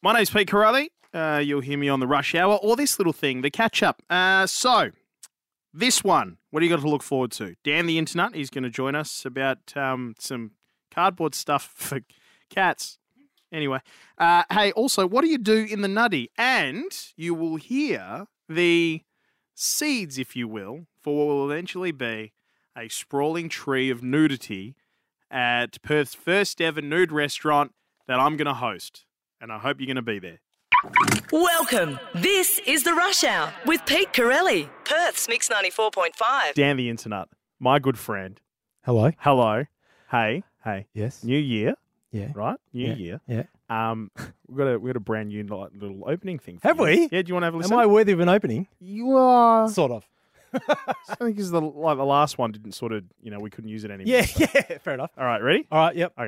My name's Pete Corelli. You'll hear me on the rush hour or this little thing, the catch up. So, this one, what do you got to look forward to? Dan the Internet, he's going to join us about some cardboard stuff for cats. Anyway, hey, also, what do you do in the nutty? And you will hear the seeds, if you will, for what will eventually be a sprawling tree of nudity at Perth's first ever nude restaurant that I'm going to host. And I hope you're going to be there. Welcome. This is The Rush Hour with Pete Corelli, Perth's Mix 94.5. Dan the Internet, my good friend. Hello. Hello. Hey. Yes. New year. Yeah. Right? New year. Yeah. We've got a brand new little opening thing for Have you. we? Yeah, do you want to have a listen? Am I worthy of an opening? You are. Sort of. I think this is the last one didn't sort of, we couldn't use it anymore. Yeah, So. yeah. Fair enough. All right, ready? All right, yep. Okay.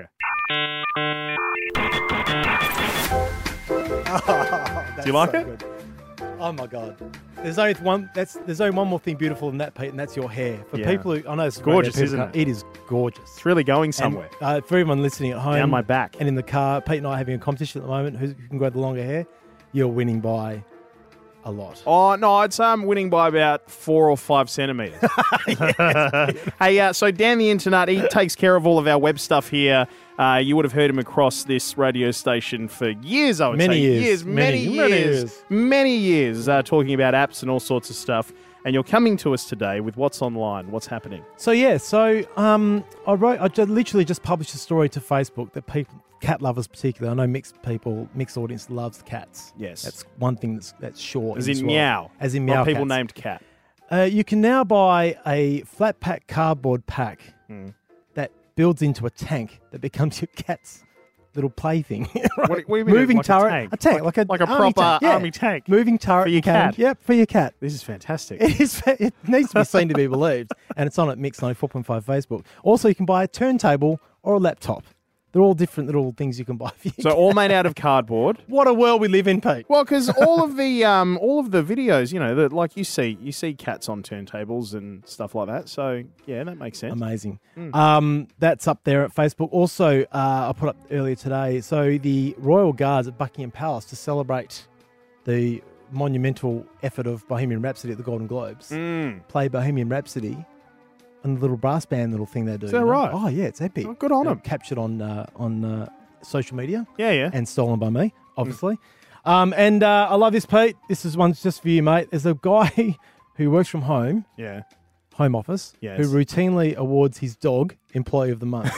Do you like it? Good. Oh my God. There's only one more thing beautiful than that, Pete, and that's your hair. For Yeah. people who I know it's Gorgeous, great, isn't it? It is gorgeous. It's really going somewhere. And, for everyone listening at home, Down my back. and in the car, Pete and I are having a competition at the moment. Who can grow the longer hair? You're winning by a lot. Oh, no, it's winning by about 4 or 5 centimetres. Hey, so Dan the Internet, he takes care of all of our web stuff here. You would have heard him across this radio station for years, I would say. Many years. Many years, talking about apps and all sorts of stuff. And you're coming to us today with what's online, what's happening. So I literally just published a story to Facebook that people, cat lovers particularly, I know mixed audience loves cats. Yes. That's one thing that's sure. As in this in world. meow. As in meow Not people cats. named cat. You can now buy a flat pack cardboard pack that builds into a tank that becomes your cat's little plaything. Right? What do you mean, Moving like a turret. tank? A tank, like a proper army tank. Yeah. army tank. Moving turret. For your cat? Yep, for your cat. This is fantastic. It is. It needs to be seen to be believed, and it's on at Mix 94.5 Facebook. Also, you can buy a turntable or a laptop. They're all different little things you can buy for you. So all made out of cardboard. What a world we live in, Pete. Well, because all of the videos, like you see cats on turntables and stuff like that. So yeah, that makes sense. Amazing. That's up there at Facebook. Also, I put up earlier today. So the Royal Guards at Buckingham Palace to celebrate the monumental effort of Bohemian Rhapsody at the Golden Globes play Bohemian Rhapsody. And the little brass band little thing they do. Is that right? Oh, yeah, it's epic. Oh, good on them. Captured on social media. Yeah. And stolen by me, obviously. And I love this, Pete. This is one just for you, mate. There's a guy who works from home, Yeah. home office, Yes. who routinely awards his dog Employee of the Month.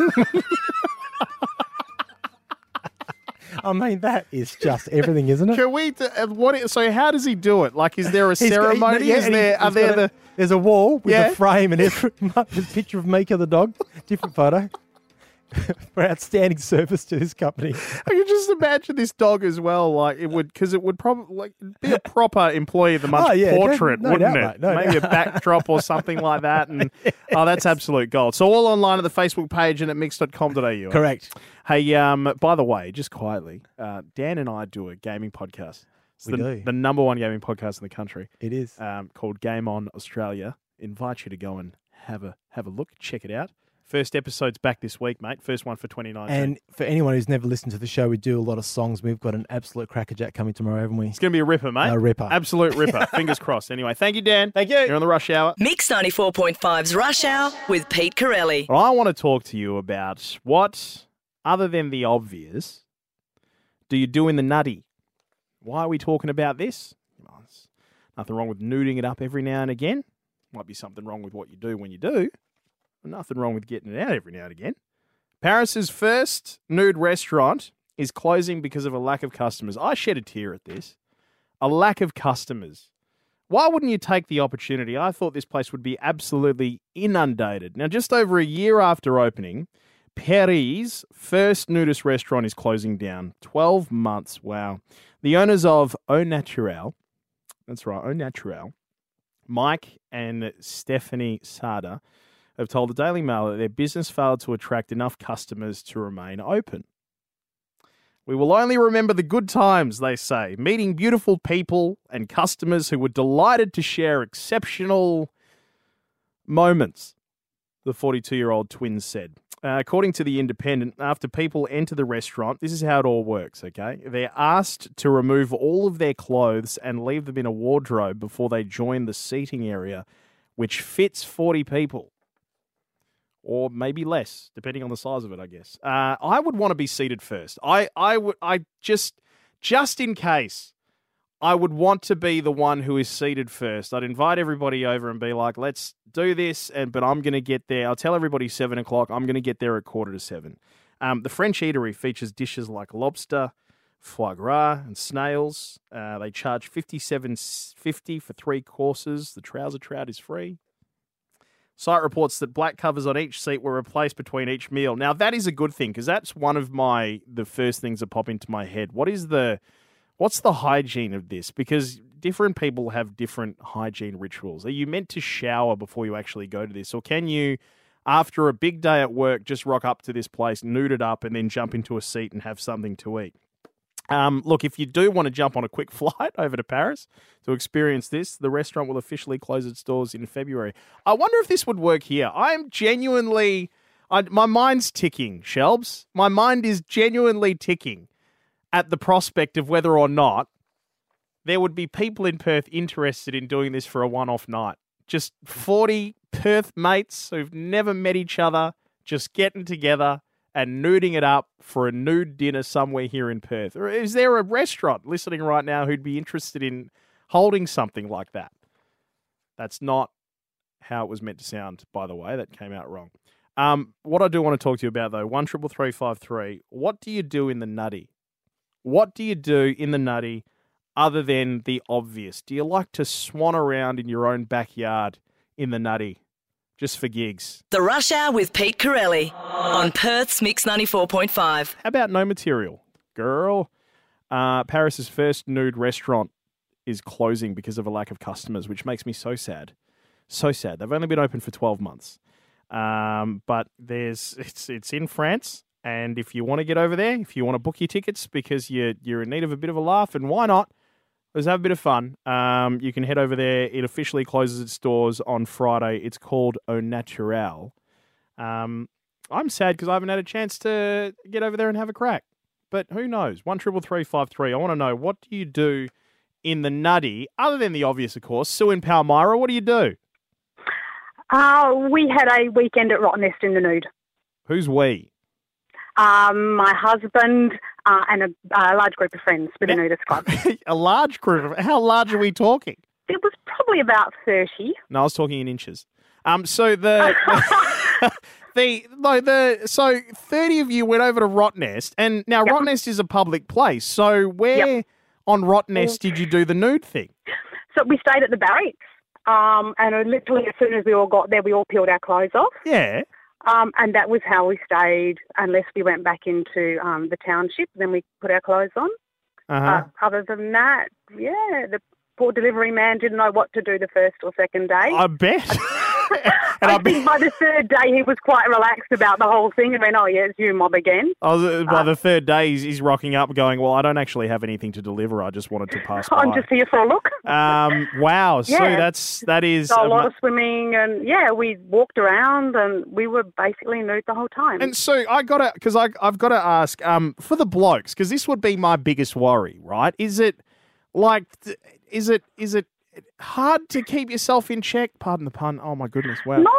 I mean, that is just everything, isn't it? Can we? So how does he do it? Like, is there a ceremony? There's a wall with Yeah. a frame and there's a picture of Mika the dog, different photo, for outstanding service to this company. I can just imagine this dog as well. Like it would probably be a proper Employee of the Month portrait, no wouldn't doubt, it? mate, no Maybe doubt. a backdrop or something like that. And that's absolute gold. So all online at the Facebook page and at mix.com.au. Correct. Hey, by the way, just quietly, Dan and I do a gaming podcast. It's We do. the number one gaming podcast in the country. It is. Called Game On Australia. Invite you to go and have a look, check it out. First episode's back this week, mate. First one for 2019. And for anyone who's never listened to the show, we do a lot of songs. We've got an absolute crackerjack coming tomorrow, haven't we? It's going to be a ripper, mate. A ripper. Absolute ripper. Fingers crossed. Anyway, thank you, Dan. Thank you. You're on the Rush Hour. Mix 94.5's Rush Hour with Pete Corelli. Well, I want to talk to you about what, other than the obvious, do you do in the nutty? Why are we talking about this? Well, there's nothing wrong with nuding it up every now and again. Might be something wrong with what you do when you do. But nothing wrong with getting it out every now and again. Paris's first nude restaurant is closing because of a lack of customers. I shed a tear at this. A lack of customers. Why wouldn't you take the opportunity? I thought this place would be absolutely inundated. Now, just over a year after opening, Paris' first nudist restaurant is closing down. 12 months. Wow. The owners of Au Naturel, that's right, Au Naturel, Mike and Stephanie Sada, have told the Daily Mail that their business failed to attract enough customers to remain open. We will only remember the good times, they say, meeting beautiful people and customers who were delighted to share exceptional moments, the 42-year-old twins said. According to The Independent, after people enter the restaurant, this is how it all works, okay? They're asked to remove all of their clothes and leave them in a wardrobe before they join the seating area, which fits 40 people. Or maybe less, depending on the size of it, I guess. I would want to be seated first. Just in case, I would want to be the one who is seated first. I'd invite everybody over and be like, let's do this, but I'm going to get there. I'll tell everybody 7 o'clock. I'm going to get there at 6:45. The French eatery features dishes like lobster, foie gras, and snails. They charge $57.50 for 3 courses. The trouser trout is free. Site reports that black covers on each seat were replaced between each meal. Now, that is a good thing because that's one of the first things that pop into my head. What's the hygiene of this? Because different people have different hygiene rituals. Are you meant to shower before you actually go to this? Or can you, after a big day at work, just rock up to this place, nude it up, and then jump into a seat and have something to eat? Look, if you do want to jump on a quick flight over to Paris to experience this, the restaurant will officially close its doors in February. I wonder if this would work here. I'm genuinely... my mind's ticking, Shelbs. My mind is genuinely ticking at the prospect of whether or not there would be people in Perth interested in doing this for a one-off night. Just 40 Perth mates who've never met each other, just getting together and nuding it up for a nude dinner somewhere here in Perth. Or is there a restaurant listening right now who'd be interested in holding something like that? That's not how it was meant to sound, by the way. That came out wrong. What I do want to talk to you about, though, 133353, what do you do in the nutty? What do you do in the nutty other than the obvious? Do you like to swan around in your own backyard in the nutty just for gigs? The Rush Hour with Pete Corelli on Perth's Mix 94.5. How about no material? Girl, Paris's first nude restaurant is closing because of a lack of customers, which makes me so sad. So sad. They've only been open for 12 months. But it's in France. And if you want to get over there, if you want to book your tickets because you're in need of a bit of a laugh, and why not? Let's have a bit of fun. You can head over there. It officially closes its doors on Friday. It's called Au Naturel. I'm sad because I haven't had a chance to get over there and have a crack. But who knows? 133353. I want to know, what do you do in the nutty, other than the obvious, of course? Sue in Palmyra, what do you do? We had a weekend at Rotten Nest in the nude. Who's we? My husband and a large group of friends with a nudist club. A large group? How large are we talking? It was probably about 30. No, I was talking in inches. So so 30 of you went over to Rottnest, and now Yep. Rottnest is a public place. So where on Rottnest did you do the nude thing? So we stayed at the barracks, and literally as soon as we all got there, we all peeled our clothes off. Yeah. And that was how we stayed, unless we went back into the township. Then we put our clothes on. Other than that, the poor delivery man didn't know what to do the first or second day. I bet. I think by the third day he was quite relaxed about the whole thing and went, oh, yeah, it's you, mob again. By the third day, he's rocking up going, well, I don't actually have anything to deliver. I just wanted to pass by. I'm just here for a look. Wow. Yeah. So that is... So a lot of swimming and, we walked around and we were basically nude the whole time. And so I've got to ask, for the blokes, because this would be my biggest worry, right? Is it hard to keep yourself in check? Pardon the pun. Oh, my goodness. Wow. No,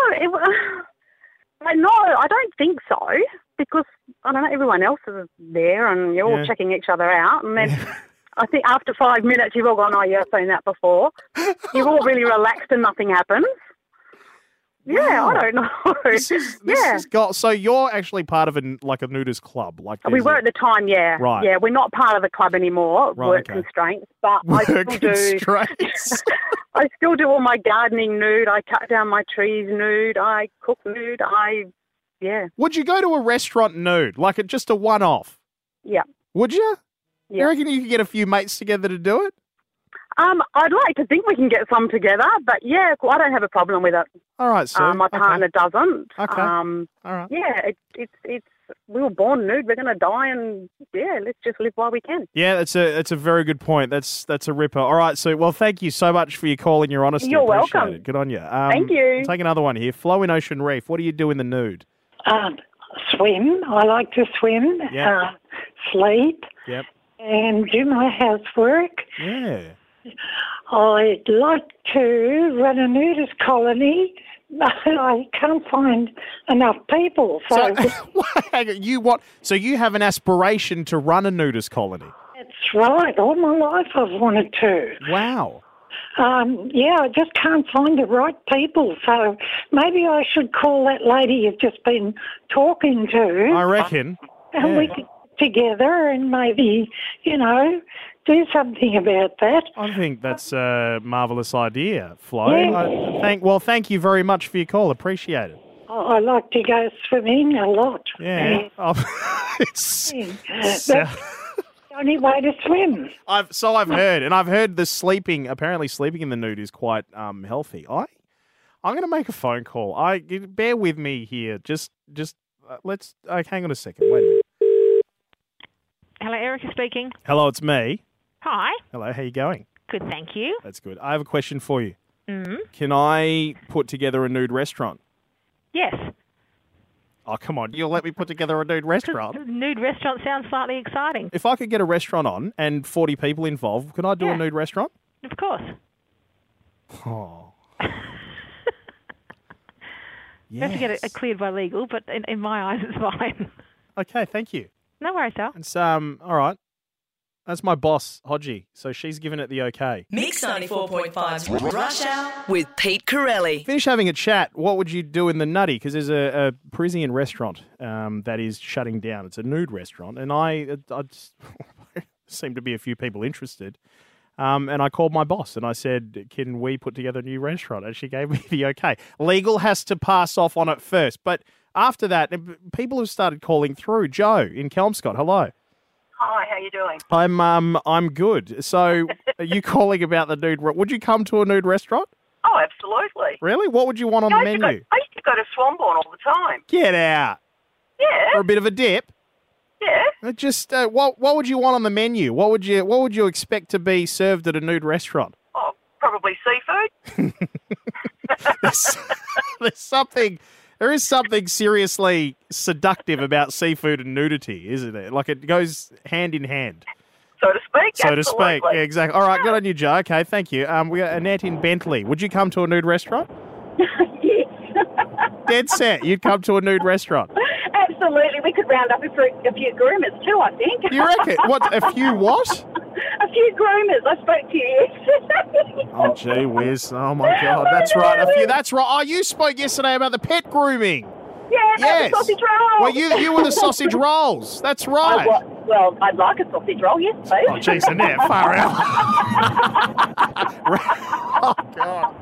I don't think so, because, I don't know, everyone else is there and you're all checking each other out. And then I think after 5 minutes, you've all gone, oh, yeah, I've seen that before. You're all really relaxed and nothing happens. Yeah, I don't know. This has got, so you're actually part of a nudist club. We were at the time, yeah. Right. Yeah, we're not part of the club anymore, Right, work okay. constraints, but I still Constraints. I still do all my gardening nude. I cut down my trees nude. I cook nude. Would you go to a restaurant nude, like just a one-off? Yeah. Would you? Yeah. You reckon you could get a few mates together to do it? I'd like to think we can get some together, but I don't have a problem with it. All right, so my partner doesn't. Okay. All right. Yeah, it's we were born nude. We're going to die, and let's just live while we can. Yeah, that's a very good point. That's a ripper. All right, so take you so much for your call and your honesty. You're Appreciate welcome. it. Good on you. Thank you. I'll take another one here. Flo in Ocean Reef. What do you do in the nude? swim. I like to swim, Yep. sleep, Yep. and do my housework. Yeah. I'd like to run a nudist colony, but I can't find enough people. So Hang on, you what? So you have an aspiration to run a nudist colony? that's right. All my life I've wanted to. Wow. Yeah, I just can't find the right people. So maybe I should call that lady you've just been talking to. I reckon. And we could get together and maybe, do something about that. I think that's a marvellous idea, Flo. Yeah. Thank you very much for your call. Appreciate it. I like to go swimming a lot. Yeah. That's the only way to swim. I've heard, and I've heard apparently sleeping in the nude is quite healthy. I'm going to make a phone call. Bear with me here. Let's hang on a second. Wait a minute. Hello, Erica speaking. Hello, it's me. Hi. Hello, how you going? Good, thank you. That's good. I have a question for you. Mm-hmm. Can I put together a nude restaurant? Yes. Oh, come on. You'll let me put together a nude restaurant? Nude restaurant sounds slightly exciting. If I could get a restaurant on and 40 people involved, can I do a nude restaurant? Of course. Oh. You have to get it cleared by legal, but in my eyes it's fine. Okay, thank you. No worries, Al. It's all right. That's my boss, Hodgie, so she's given it the okay. Mix 94.5's Rush Hour with Pete Corelli. Finish having a chat. What would you do in the Nutty? Because there's a Parisian restaurant that is shutting down. It's a nude restaurant, and I seem to be a few people interested. And I called my boss and I said, can we put together a new restaurant? And she gave me the okay. Legal has to pass off on it first. But after that, people have started calling through. Joe in Kelmscott, hello. Hi, how you doing? I'm good. So are you calling about the nude? Would you come to a nude restaurant? Oh, absolutely. Really? What would you want on the menu? I used to go to Swanbourne all the time. Get out. Yeah. For a bit of a dip? Yeah. Just what would you want on the menu? What would you expect to be served at a nude restaurant? Oh, probably seafood. There is something seriously seductive about seafood and nudity, isn't it? Like it goes hand in hand. So to speak. So to absolutely. speak. Yeah, exactly. All right, good on you, Joe. Okay, thank you. We got Annette in Bentley. Would you come to a nude restaurant? Yes. Dead set. You'd come to a nude restaurant. Absolutely. We could round up a few groomers too, I think. You reckon? What? A few what? A few groomers. I spoke to you yesterday. Oh, gee whiz. Oh, my God. That's right. A few. That's right. Oh, you spoke yesterday about the pet grooming. Yeah, Yes. the sausage roll. Well, you were the sausage rolls. That's right. Well, I'd like a sausage roll, yes, please. Oh, jeez, Annette. Far out. Oh, God.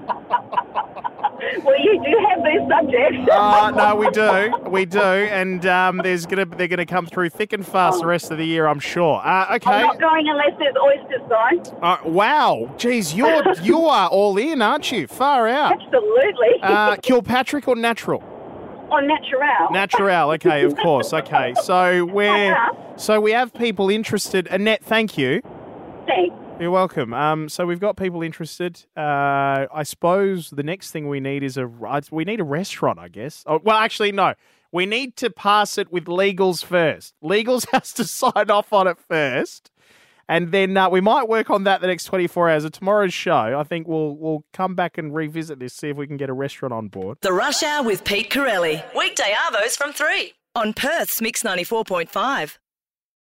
Well, you do have these subjects. No, we do, and they're gonna come through thick and fast the rest of the year, I'm sure. Okay. I'm not going unless there's oysters, though. Wow, geez, you are all in, aren't you? Far out. Absolutely. Kilpatrick or natural? On natural. Natural. Okay, of course. Okay, so we have people interested. Annette, thank you. Thanks. You're welcome. So we've got people interested. I suppose the next thing we need is a restaurant, I guess. Oh, well, actually, no. We need to pass it with Legals first. Legals has to sign off on it first. And then we might work on that the next 24 hours. Of tomorrow's show, I think we'll come back and revisit this, see if we can get a restaurant on board. The Rush Hour with Pete Corelli. Weekday arvos from 3 on Perth's Mix 94.5.